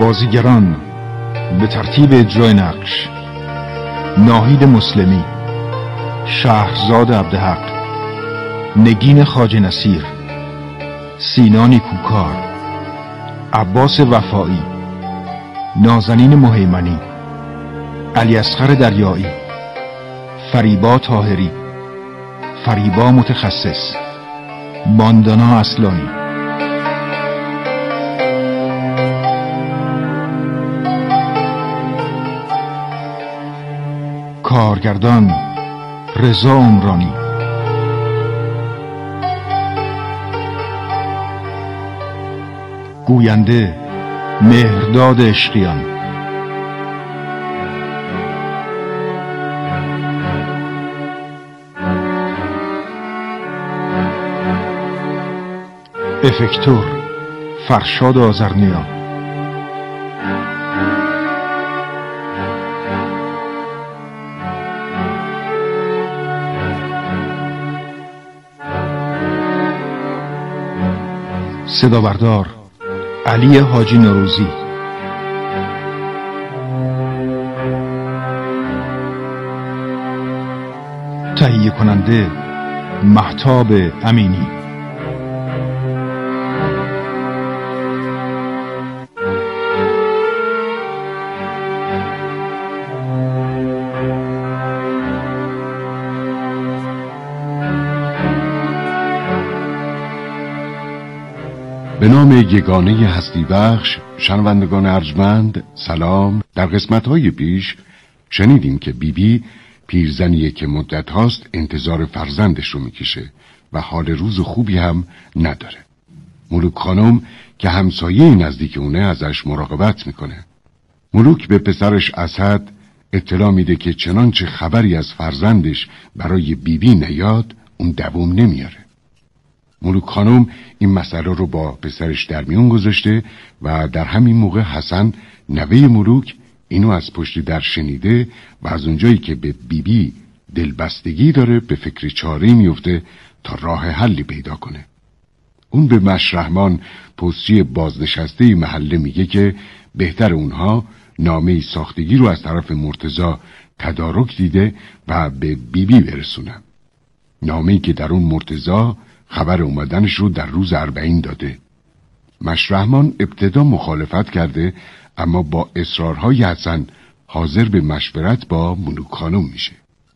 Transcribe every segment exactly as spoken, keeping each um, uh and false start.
بازیگران به ترتیب اجرای نقش: ناهید مسلمی، شهرزاد عبدحق، نگین خواجه نصیر، سینا نیکوکار، عباس وفایی، نازنین مهیمنی، علی اصغر دریایی، فریبا طاهری، فریبا متخصص، ماندانا اصلانی. کارگردان رضا عمرانی. گوینده مهرداد عشقیان. افکتور فرشاد آذرنیا. صدا بردار علی حاجی نوروزی. تهیه کننده مهتاب امینی. به نام یگانه هستی بخش، شنوندگان ارجمند سلام. در قسمت‌های پیش شنیدیم که بیبی پیرزنیه که مدت هاست انتظار فرزندش رو میکشه و حال روز خوبی هم نداره. ملوک خانم که همسایه نزدیک اونه ازش مراقبت میکنه. ملوک به پسرش اسد اطلاع میده که چنانچه خبری از فرزندش برای بیبی نیاد اون دوام نمیاره. ملوک خانم این مسئله رو با پسرش در میون گذاشته و در همین موقع حسن نوه ملوک اینو از پشت در شنیده و از اونجایی که به بیبی دلبستگی داره به فکر چاره‌ای میفته تا راه حلی پیدا کنه. اون به مشرحمان پستچی بازنشسته محله میگه که بهتر اونها نامه ساختگی رو از طرف مرتضی تدارک دیده و به بیبی برسونن. نامه‌ای که در اون مرتضی خبر اومدنش رو در روز اربعین داده. مشرحمان ابتدا مخالفت کرده اما با اصرارهای حسن حاضر به مشورت با ملوک خانم میشه.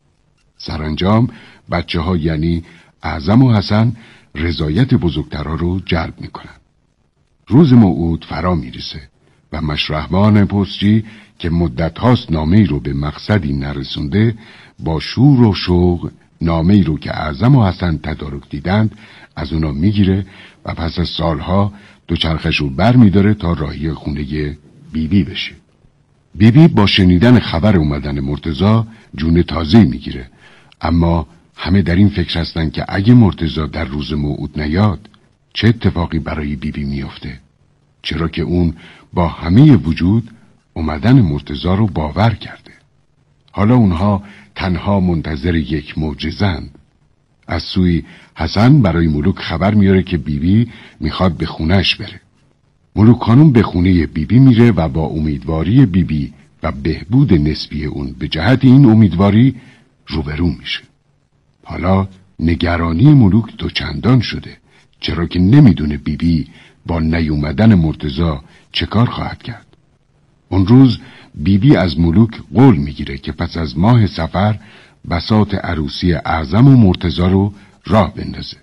سرانجام بچه ها یعنی اعظم و حسن رضایت بزرگترها رو جلب میکنن. روز موعود فرا میرسه و مشرحمان پستچی که مدت هاست نامه‌ای رو به مقصدی نرسونده با شور و شوق نامه‌ای رو که اعظم و حسن تدارک دیدند از اونا میگیره و پس از سالها دوچرخش رو بر میداره تا راهی خونه بیبی بشه. بیبی با شنیدن خبر اومدن مرتضی جون تازه میگیره، اما همه در این فکر هستن که اگه مرتضی در روز موعود نیاد چه اتفاقی برای بیبی میفته، چرا که اون با همه وجود اومدن مرتضی رو باور کرده. حالا اونها تنها منتظر یک معجزه‌اند. از سوی حسن برای ملوک خبر میاره که بیبی میخواد به خونهش بره. ملوک خانم به خونه بیبی میره و با امیدواری بیبی و بهبود نسبی اون به جهت این امیدواری روبرو میشه. حالا نگرانی ملوک دوچندان شده، چرا که نمیدونه بیبی با نیومدن مرتضی چه کار خواهد کرد. اون روز بیبی از ملوک قول میگیره که پس از ماه سفر بساط عروسی اعظم و مرتضی رو راه بندازه.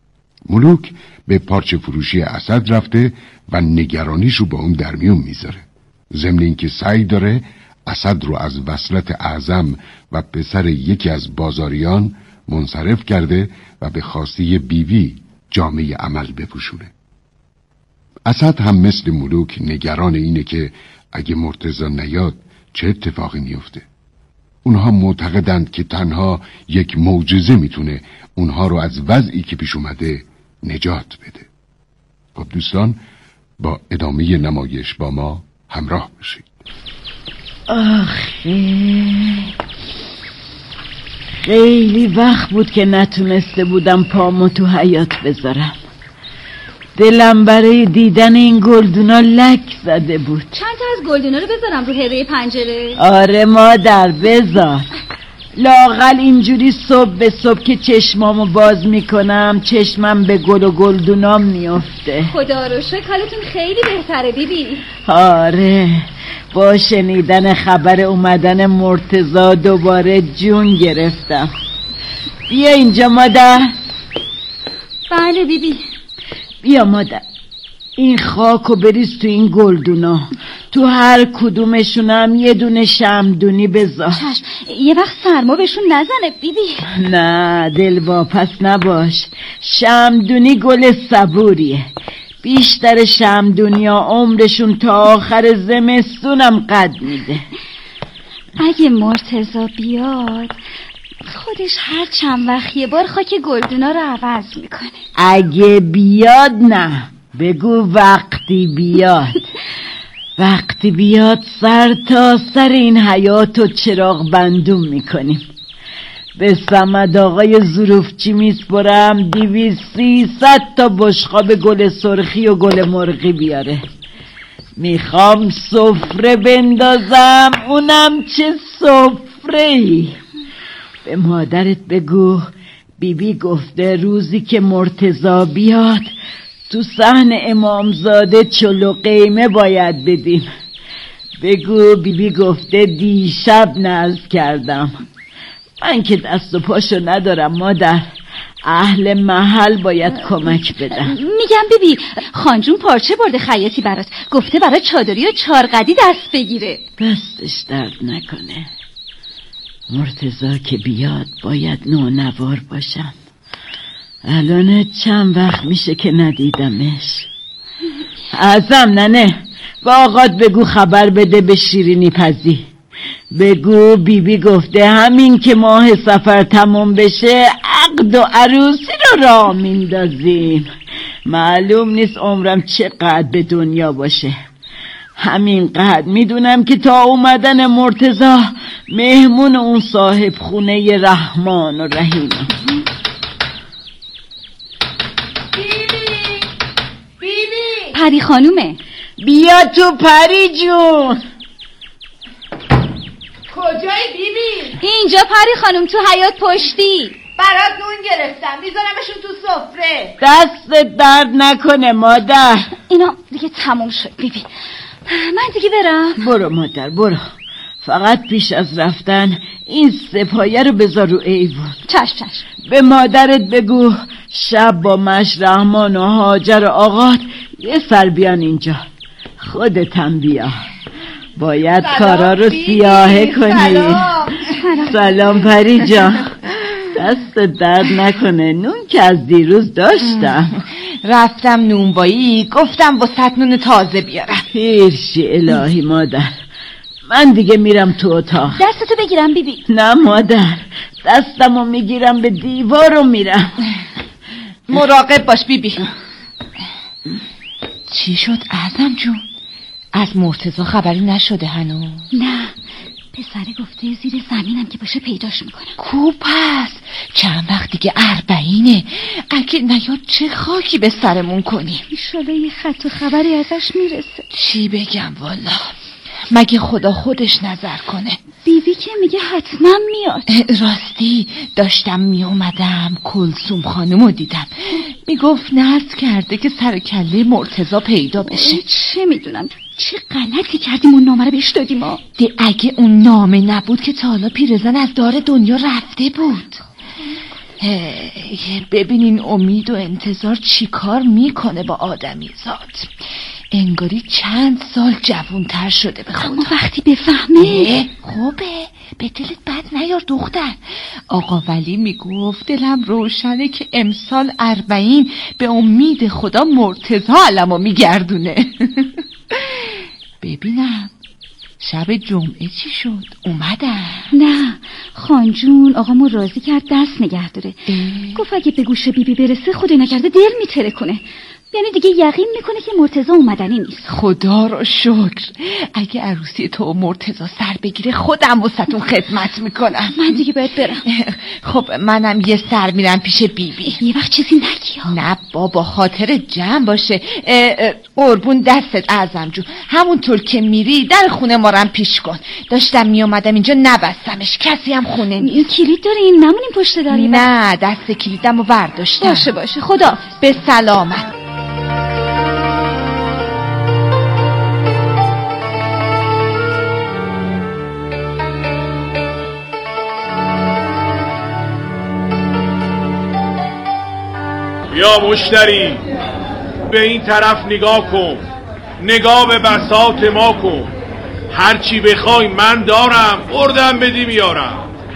ملوک به پارچه فروشی اسد رفته و نگرانیش رو با اون در میون میذاره، ضمن اینکه سعی داره اسد رو از وصلت اعظم و پسر یکی از بازاریان منصرف کرده و به خواسته بیوی جامه عمل بپوشونه. اسد هم مثل ملوک نگران اینه که اگه مرتضی نیاد چه اتفاقی میفته. اونها معتقدند که تنها یک معجزه میتونه اونها رو از وضعی که پیش اومده نجات بده. خب دوستان، با ادامه نمایش با ما همراه باشید. آخه خیلی وقت بود که نتونسته بودم پامو تو حیاط بذارم. دلم برای دیدن این گلدونا لک زده بود. چند تا از گلدونا رو بذارم رو هره پنجره؟ آره مادر بذار. لااقل اینجوری صبح به صبح که چشمامو باز میکنم چشمم به گل و گلدونام میفته. خدا رو شکر حالتون خیلی بهتره بیبی. آره با شنیدن خبر اومدن مرتضی دوباره جون گرفتم. بیا اینجا مادر. بله بیبی. بیا مادر، این خاکو بریز تو این گلدونا، تو هر کدومشونم یه دونه شمدونی بذار. چشم. یه وقت سرما بهشون نزنه بیبی. نه دل واپس نباش، شمدونی گل صبوریه. بیشتر شمدونیا عمرشون تا آخر زمستونم قد میده. اگه مرتضی بیاد خودش هر چند وقت یه بار خاک گلدونا رو عوض میکنه. اگه بیاد نه، بگو وقتی بیاد. وقتی بیاد سر تا سر این حیاتو چراغ بندون میکنیم. به صمد آقای ظروفچی میسپرم دیویست سیصد تا بشقاب گل سرخی و گل مرغی بیاره. میخوام سفره بندازم، اونم چه سفره‌ای. به مادرت بگو بیبی گفته روزی که مرتضی بیاد تو صحن امامزاده چلو قیمه باید بدیم. بگو بیبی گفته دیشب نذر کردم. من که دست و پاشو ندارم مادر، اهل محل باید کمک بدم. میگم بیبی خانجون پارچه برده خیاطی برات، گفته برای چادری و چارقدی دست بگیره. دستش درد نکنه. مرتضی که بیاد باید نونوار باشم. الان چند وقت میشه که ندیدمش. ازم ننه با آقات بگو خبر بده به شیرینی پزی. بگو بیبی بی گفته همین که ماه سفر تموم بشه عقد و عروسی رو راه میندازیم. معلوم نیست عمرم چقدر به دنیا باشه. همینقدر میدونم که تا اومدن مرتضی مهمون اون صاحب خونه رحمان و رحیم. بیبی بیبی پری خانومه. بیا تو پری جون. کجای بیبی؟ اینجا پری خانوم تو حیاط پشتی. برات نون گرفتم میذارمشون تو سفره. دست درد نکنه مادر. اینا دیگه تموم شد بیبی. من دیگه برم. برو مادر برو، فقط پیش از رفتن این سپایه رو بذار رو ایوون. چشم چشم. به مادرت بگو شب با مش رحمان و هاجر و آقات یه سر بیان اینجا. خودتم بیا، باید کارا رو سیاهه کنی. سلام. سلام پری جان. دست درد نکنه، نون که از دیروز داشتم. رفتم نونبایی گفتم واسه نون تازه بیارم. پیرشی الهی مادر، من دیگه میرم تو اتاق. دستتو بگیرم بیبی. نه مادر، دستمو میگیرم به دیوار و میرم. مراقب باش بیبی. چی شد اعظم جون؟ از مرتضی خبری نشده هنوز؟ نه، پسره گفته زیر زمینم که باشه پیداش میکنم. کو پس چند وقت دیگه اربعینه، اگه نیاد چه خاکی به سرمون کنیم. ایشالا یه خط و خبری ازش میرسه. چی بگم والا، مگه خدا خودش نظر کنه. بیبی که میگه حتما میاد. راستی داشتم میومدم کلثوم خانمو دیدم، میگفت نذر کرده که سر کله مرتضی پیدا بشه. چه میدونم چه غلطی کردیم اون نامه رو بهش دادیم. ما ده اگه اون نامه نبود که تا حالا پیرزن از دار دنیا رفته بود. ببینین امید و انتظار چی کار میکنه با آدمی زاد. انگاری چند سال جوانتر شده به خدا. اما وقتی بفهمه خوبه، به دلت بد نیار دختر. آقا ولی میگفت دلم روشنه که امسال اربعین به امید خدا مرتضی علمو میگردونه. ببینم شب جمعه چی شد؟ اومدن؟ نه، خانجون آقامو راضی کرد دست نگه داره. گفت اگه به گوش بیبی برسه خدا نکرده دل میتره کنه. یعنی دیگه یقین میکنه که مرتضی اومدنی نیست. خدا رو شکر. اگه عروسی تو مرتضی سر بگیره خودم واسهتون خدمت میکنم. من دیگه باید برم. خب منم یه سر میرم پیش بیبی بی. یه وقت چیزی نگی. نه بابا خاطر جمع باشه. قربون دستت اعظم جون. همونطور که میری در خونه ما رم پیش کن. داشتم میومدم اینجا نبستمش، کسی هم خونه نیست. کلید دارین؟ نمونیم پشت در. نه دست کلیدمو برداشتم. باشه باشه خدا به سلامت. بیا مشتری، به این طرف نگاه کن، نگاه به بساط ما کن، هرچی بخوای من دارم، بردم بدی میارم.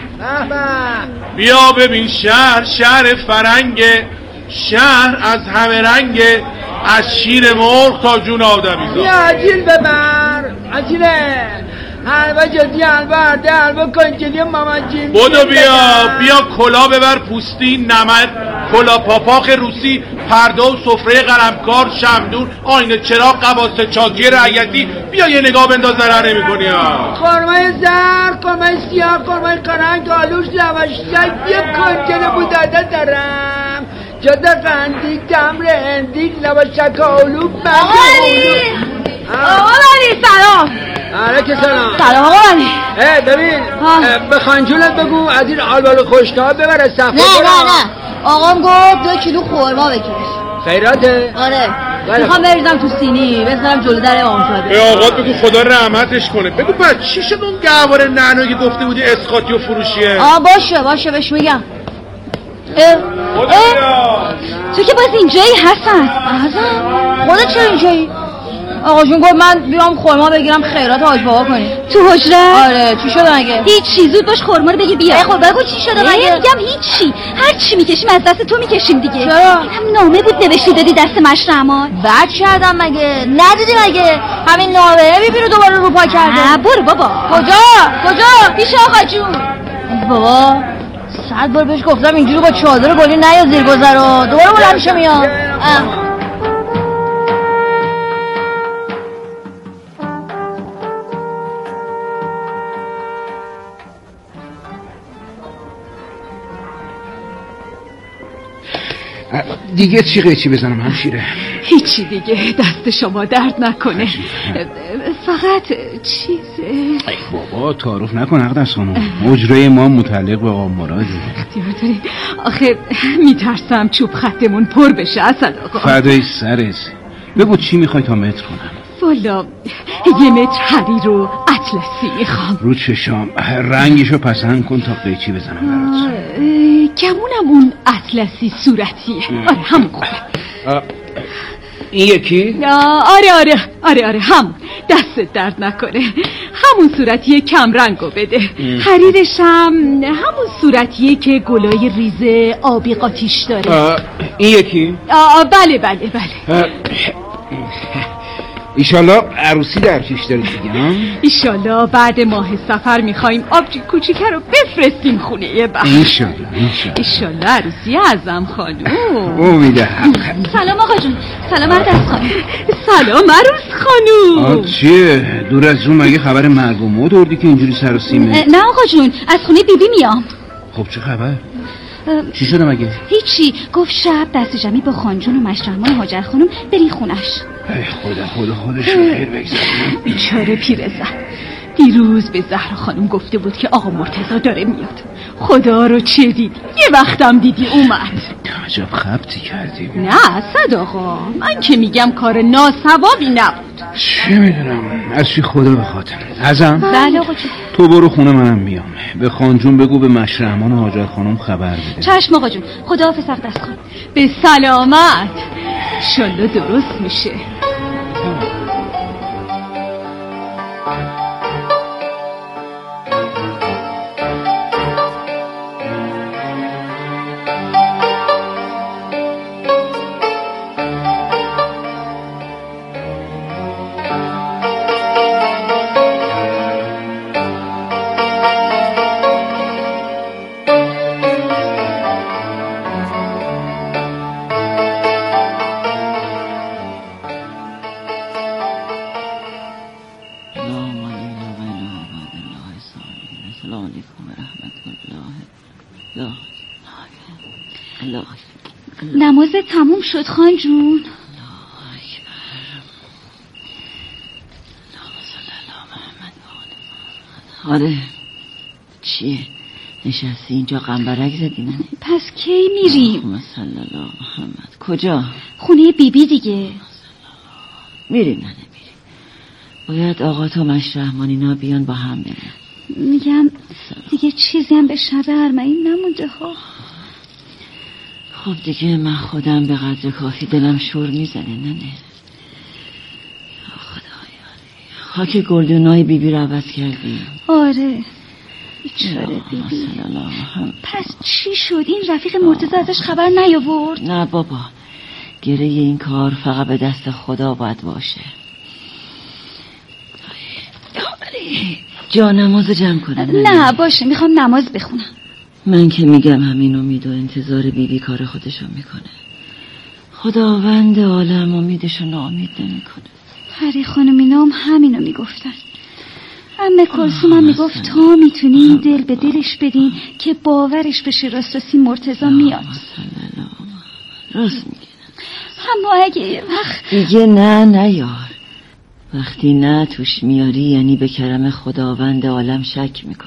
بیا ببین شهر شهر فرنگه، شهر از همه رنگه، از شیر مرغ تا جون آدمی زاد. بیا عجیل ببر، عجیله حلوه جدی حلوه عرده حلوه کنجلی مامان جیم. بودو بیا بیا کلا ببر پوستی، نمک، کلا پاپاخ روسی، پرده و سفره قلمکار، شمدون، آینه چراغ، قواسه چاکی رعیتی. بیا یه نگاه بنداز ضرر نمی‌کنی ها. خرمای زرد، خرمای سیاه، خرمای قرنگ، آلوش، لواشک، یه کنجل بوداده دارم، جده قندی، تمر هندی، لواشک آلو، آقا علی آقا علی سلام. علیکم سلام. سلام آقا علی. اه ببین به خانجونت بگو از این آلبالو خوشتا ببره صفحه. نه نه نه آقام گفت دو کیلو خورما بکش. خیراته؟ آره میخوام بریزم تو سینی بذارم جلو در امامزاده. به آقات بگو خدا رحمتش کنه. بگو بعد چی شد اون گهواره نعنایی که گفته بودی اسقاطی و فروشیه؟ آه باشه باشه بهش میگم. اه اه تو که باز اینجایی حسن؟ حسن خودت چرا اینجایی؟ آقا جون گفت من بیام خورما بگیرم خیرات حاج بابا کنی. تو حجره؟ آره چی شده مگه؟ هیچ چی، زود باش خورما رو بگی بیا. خب بگو چی شده مگه؟ میگم هیچی، هر چی میکشیم از دست تو میکشیم دیگه. چرا؟ هم نامه بود نوشتی دادی دست مشرمان. بد کردم مگه؟ ندیدی مگه؟ همین نامه بیبی رو دوباره رو پا کرده. نه برو بابا. کجا؟ کجا؟ پیش آقا جون. بابا صد بار بهش گفتم اینجوری با چادر گلی نیا زیر گذرا، دوباره بلند میشه میاد. دیگه چی قیچی بزنم همشیره؟ هیچی دیگه، دست شما درد نکنه. فقط چیزه. ای بابا تعارف نکن اقدس خانم، اجره ما متعلق به آقا مراده. اختیار داری. آخه میترسم چوب خطمون پر بشه اصلا آقا. فدای سرت، بگو چی میخوای تا متر کنم؟ والا یه متر حریر و اطلسی میخوام. رو چشام، رنگشو پسند کن تا قیچی بزنم برات. گمونم اون اطلسی صورتیه. آره همون خوبه. این یکی؟ آره آره آره آره همون، دست درد نکنه. همون صورتیه کم رنگو بده. حریرش هم همون صورتیه که گلای ریزه آبی قاتیش داره. این یکی؟ آه بله بله بله. ایشالله عروسی در پیش داره دیگه ها؟ ایشالله بعد ماه سفر میخواییم آبجی کوچیکه رو بفرستیم خونه یه بخت. ایشالله ایشالله ایشالله عروسی اعظم خانوم. امیده حق. سلام آقا جون. سلام عرض خانوم. سلام عروس خانوم. آه چیه؟ دور از اون مگه خبر مرگ و مرد آوردی که اینجوری سر و سیمه؟ نه آقا جون، از خونه بیبی میام. خب چه خبر؟ چی شده مگه؟ هیچی، گفت شب دست جمعی با خانجون و مشرحمان حاجر خانم بری خونش. ای خدا خدا خودش رو خیر بگذاره. بیچاره پیرزن، دیروز به زهرا خانم گفته بود که آقا مرتضی داره میاد. خدا رو چه دیدی؟ یه وقتم دیدی اومد. عجب خبتی کردی. نه صد آقا، من که میگم کار ناسوابی نبود. چه میدونم، از چی خدا بخواد. ازم؟ بله آقا جون. تو برو خونه منم میام. به خانجون بگو به مشرحمان و حاجر خانم خبر بده. چشم آقا جون. خداحافظ اقدس خان. به سلامت. انشالله درست میشه. السلام علیکم و رحمت الله. الله الله. نماز تموم شد خان جون؟ آره. چیه؟ نشستی اینجا قنبرک زدی منه؟ پس کی میریم؟ صلی الله محمد. کجا؟ خونه بیبی دیگه. میریم ننه میریم. باید آقا تو مشرحمانینا بیان با هم بریم. میگم دیگه چیزی هم به شب ارمعین نمونده ها. خب دیگه من خودم به قدر کافی دلم شور میزنه ننه. خاک گلدونای بیبی رو عوض کردی. آره بیچاره بیبی. پس چی شد؟ این رفیق مرتضی ازش خبر نیاورد؟ نه بابا، گره این کار فقط به دست خدا باید باشه. جا نماز جمع کنم. نه باشه، میخوام نماز بخونم. من که میگم همین امید و انتظار بیبی کار خودشو میکنه. خداوند عالم امیدشو ناامید نمیکنه. پری خانم هم همینو میگفتن. عمه کلثوم هم میگفت تا میتونین دل به دلش بدین که باورش بشه راست راستی مرتضی میاد. راست میگه. اما اگه یه وقت دیگه نه نه یار، وقتی نه توش میاری یعنی به کرم خداوند عالم شک میکنی.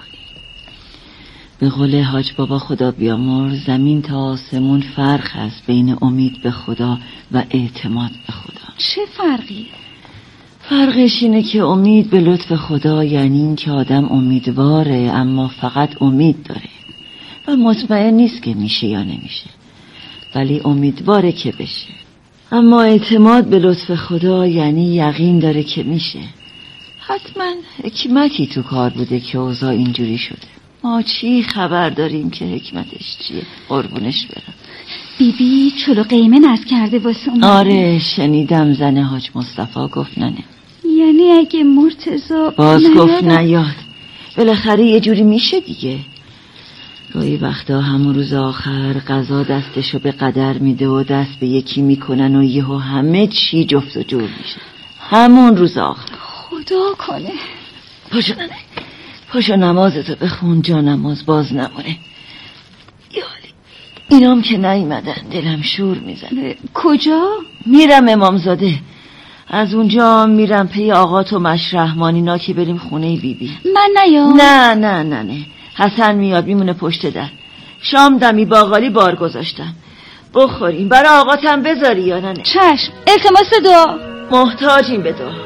به قول حاج بابا خدا بیامرز، زمین تا آسمون فرق هست بین امید به خدا و اعتماد به خدا. چه فرقی؟ فرقش اینه که امید به لطف خدا یعنی این که آدم امیدواره اما فقط امید داره و مطمئن نیست که میشه یا نمیشه، ولی امیدواره که بشه. اما اعتماد به لطف خدا یعنی یقین داره که میشه. حتما حکمتی تو کار بوده که اوضاع اینجوری شده. ما چی خبر داریم که حکمتش چیه؟ قربونش برم. بیبی چلو قیمه نز کرده واسه اون. آره شنیدم زن حاج مصطفی گفت ننه. یعنی اگه مرتضی باز گفت نیاد. بالاخره یه جوری میشه دیگه. گاهی وقتا همون روز آخر قضا دستشو به قدر میده و دست به یکی میکنن و یهو همه چی جفت و جور میشه. همون روز آخر. خدا کنه. پاشو ننه، پاشو نمازتو بخون، جا نماز باز نمونه. یالی اینام که نیومدن دلم شور میزنه. کجا؟ میرم امامزاده، از اونجا میرم پی آقا تو مشرحمانینا که بریم خونه بیبی. من نیام. نه نه نه نه حسن میاد میمونه پشت در. شام دمی باقالی بار گذاشتم، بخوریم. برای آقاتم بذاری یا نه؟ چشم. التماس دعا. محتاجیم به دعا.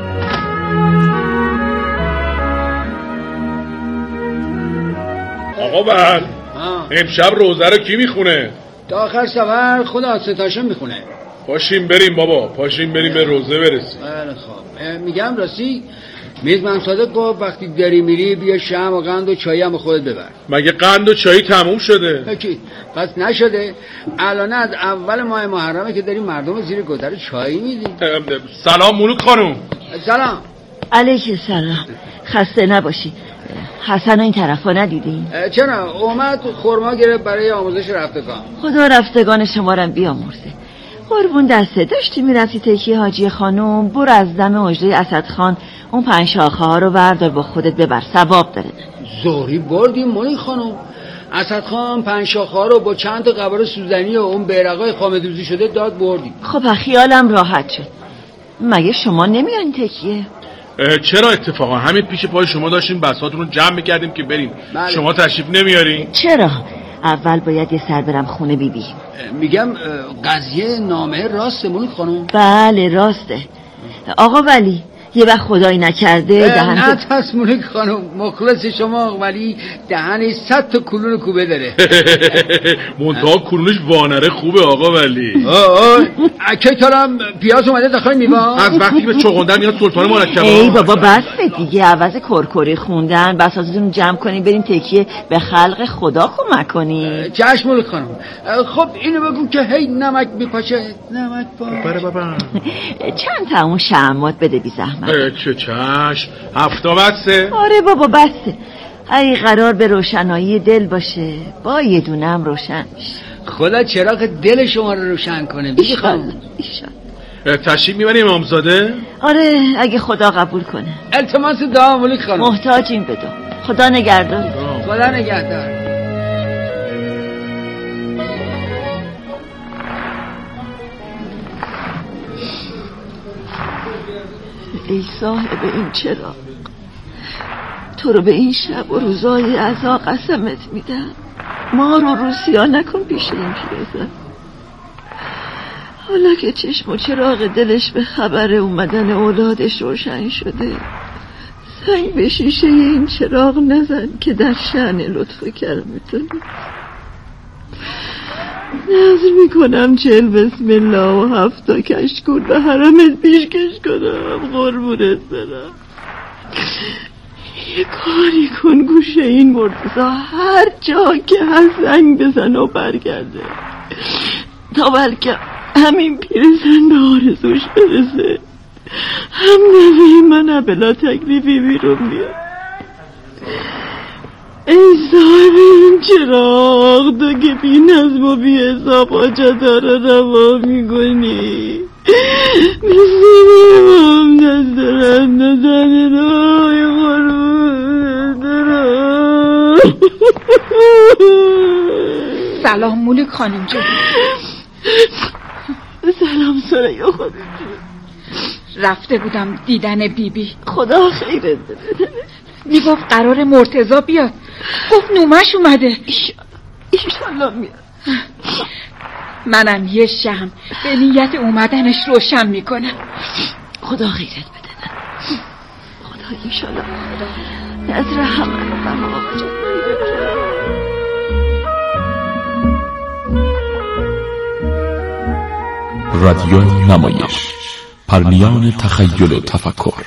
آقا بل امشب روزه رو کی میخونه؟ تا آخر سفر خدا ستاشم میخونه. پاشیم بریم بابا، پاشیم بریم به روزه برسیم. بله خب میگم راستی میزبان صادق گفت وقتی داری میری بیا شم و قند و چایی هم خودت ببر. مگه قند و چایی تموم شده؟ اکی پس نشده. الان از اول ماه محرمه که داریم مردم زیر گذر چایی میدیم. سلام ملوک خانوم. سلام. علیک سلام. خسته نباشی. حسن این طرفا ندیدی؟ چرا؟ اومد خورما گرفت برای آموزش رفتگان. خدا رفتگان شمارم بیامرزه. قربون دسته داشتی میرفتی تکی حاجی خانوم، برو از دم اجره اسدخان اون پنج شاخه ها رو بردار با خودت ببر، ثواب داره. زوری بردیم ملک خانوم. اسدخان پنج شاخه ها رو با چند تا قبار سوزنی و اون بیرقای خامدوزی شده داد بردیم. خب خیالم راحت شد. مگه شما نمیان تکیه؟ چرا اتفاقا همین پیش پای شما داشتیم بساتون رو جمع میکردیم که بریم. بله. شما تشریف نمیارین؟ چرا؟ اول باید یه سر برم خونه بیبی. میگم قضیه نامه راسته ملک خانوم؟ بله راسته. آقا ولی یه وقت خدایی نکرده دهن نه تاس ملک خانوم، مخلص شما، ولی دهنش صد تا کلون کوبه داره. منتها کلونش وانره خوبه آقا ولی. اکه کلام پیاز اومده داخل میوان. از وقتی به چغندر میاد سلطان مرکبات. ای بابا بس دیگه، عوض کرکری خوندن بساتتون جمع کنین برین تکیه به خلق خدا کمک کنین. چشم ملک خانوم. خب اینو بگو که هی نمک میپاشه. نمک پاش. بره بابا. چند تا اون شمات بده بی زحمت. چه چشم هفتا بسته؟ آره بابا بسته. ای قرار به روشنایی دل باشه با یه دونم روشن میشه. خدا چراغ دل شما رو روشن کنه. ایشالله ایشالله. تشریف میبریم امامزاده؟ آره اگه خدا قبول کنه. التماس دعا مولک خانم. محتاجیم به دعا. خدا نگهدار. خدا نگهدار. ای صاحب این چراغ، تو رو به این شب و روزای عزا قسمت میدم، ما رو روسیا نکن پیش این پیرزن. حالا که چشم و چراغ دلش به خبر اومدن اولادش روشن شده، سنگ به شیشه این چراغ نزن که در شأن لطف کرمتون. نظر میکنم چل بسم الله و هفتا کشکول به حرمت پیشکش کنم. قربونت برم، یه کاری کن گوشه این مرتضی هر جا که هست زنگ بزن و برگرده، تا بلکه همین پیرزن به آرزوش برسه، هم نوی من بلا تکلیفی بیرون بیاد. ای صاحب این چراغ، تو که بی نظم و بی حساب حاجت ها را روا میکنی، مثل امام دست دارد نزنه رای قربونت دارم. سلام مولک خانم جون. سلام سریا خانم جون. رفته بودم دیدن بیبی بی. خدا خیرت بده. میگفت قرار مرتضی بیاد، گفت نومش اومده. ایشالله میاد. منم یه شمع به نیت اومدنش روشن میکنم. خدا خیرت بده. خدا ایشالله نظر همه رو غم آقا جان. رادیو نمایش، پرنیان تخیل و تفکر.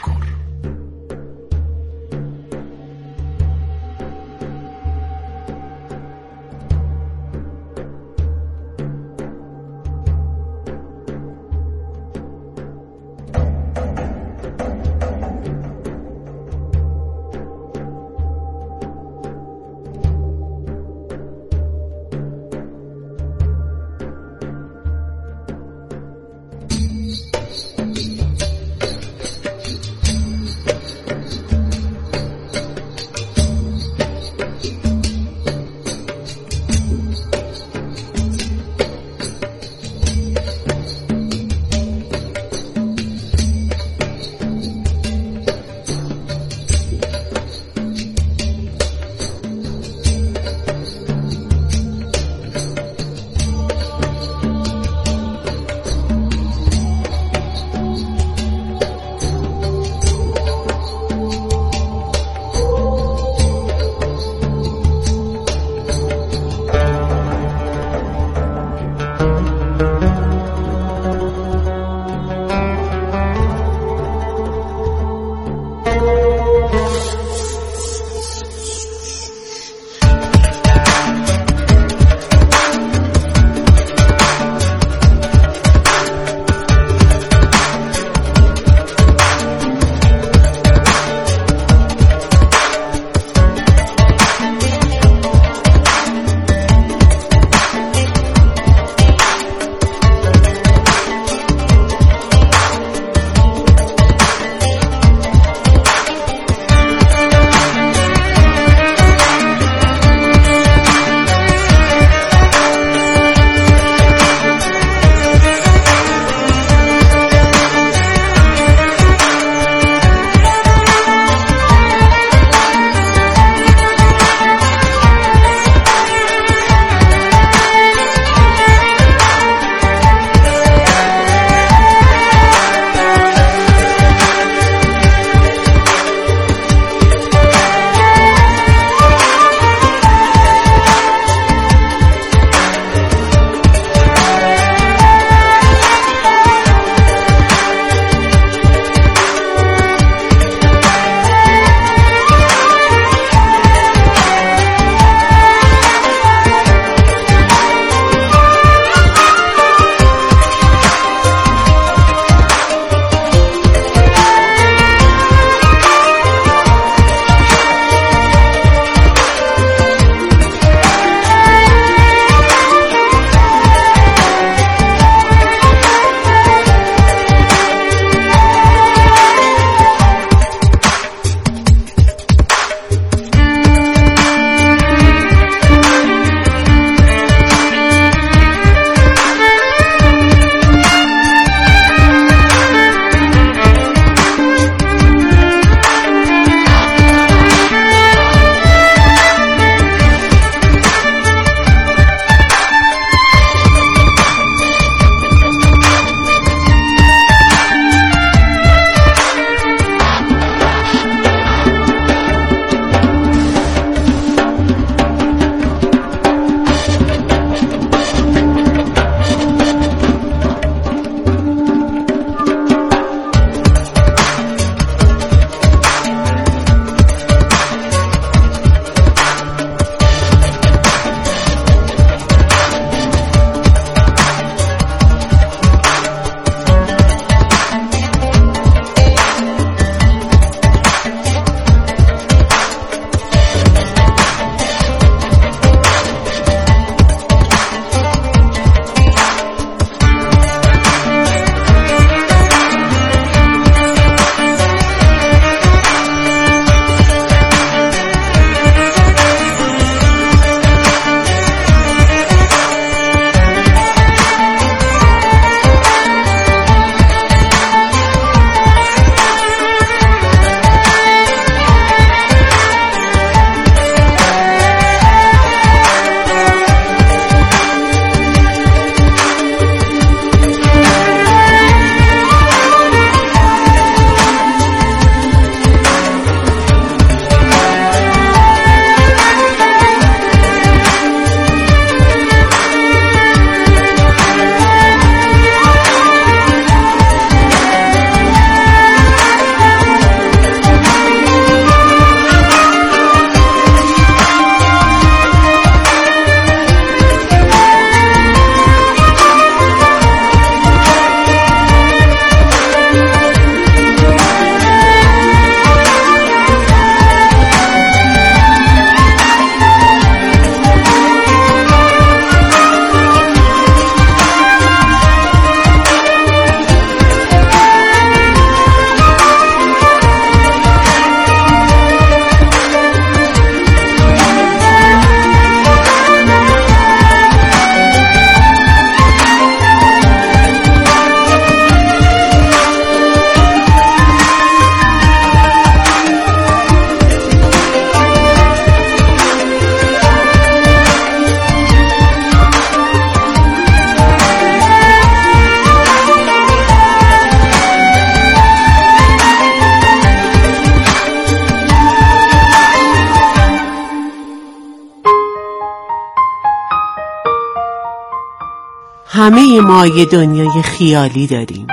همه ما یه دنیای خیالی داریم.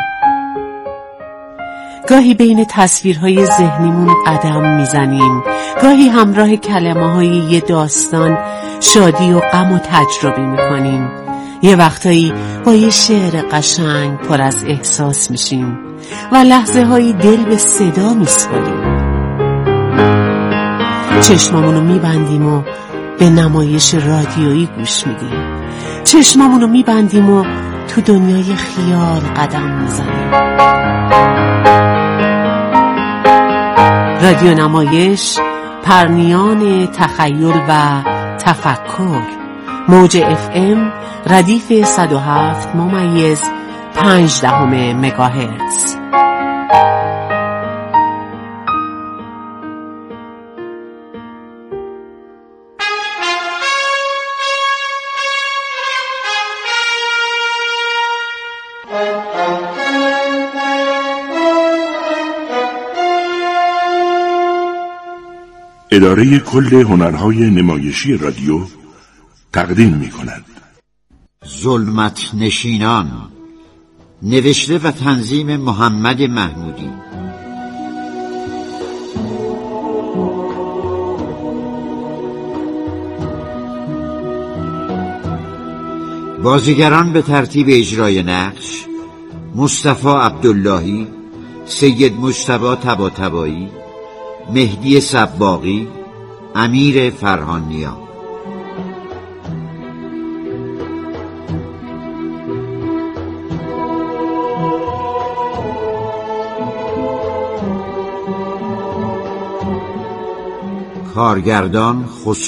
گاهی بین تصویرهای ذهنیمون قدم میزنیم، گاهی همراه کلمه‌های یه داستان شادی و غم و تجربه میکنیم. یه وقتایی با یه شعر قشنگ پر از احساس میشیم و لحظه هایی دل به صدا میسپاریم. چشمامونو میبندیم و به نمایش رادیویی گوش میدیم. چشمامونو میبندیم و تو دنیای خیال قدم میزنیم. رادیو نمایش، پرنیان تخیل و تفکر. موج اف ام ردیف صد و هفت ممیز پنج دهم مگاهرتز. اداره کل هنرهای نمایشی رادیو تقدیم می کند ظلمت نشینان، نوشته و تنظیم محمد محمودی. بازیگران به ترتیب اجرای نقش: مصطفی عبداللهی، سید مجتبی طباطبایی، مهدی صباغی، امیر فرهانیا. کارگردان خسرو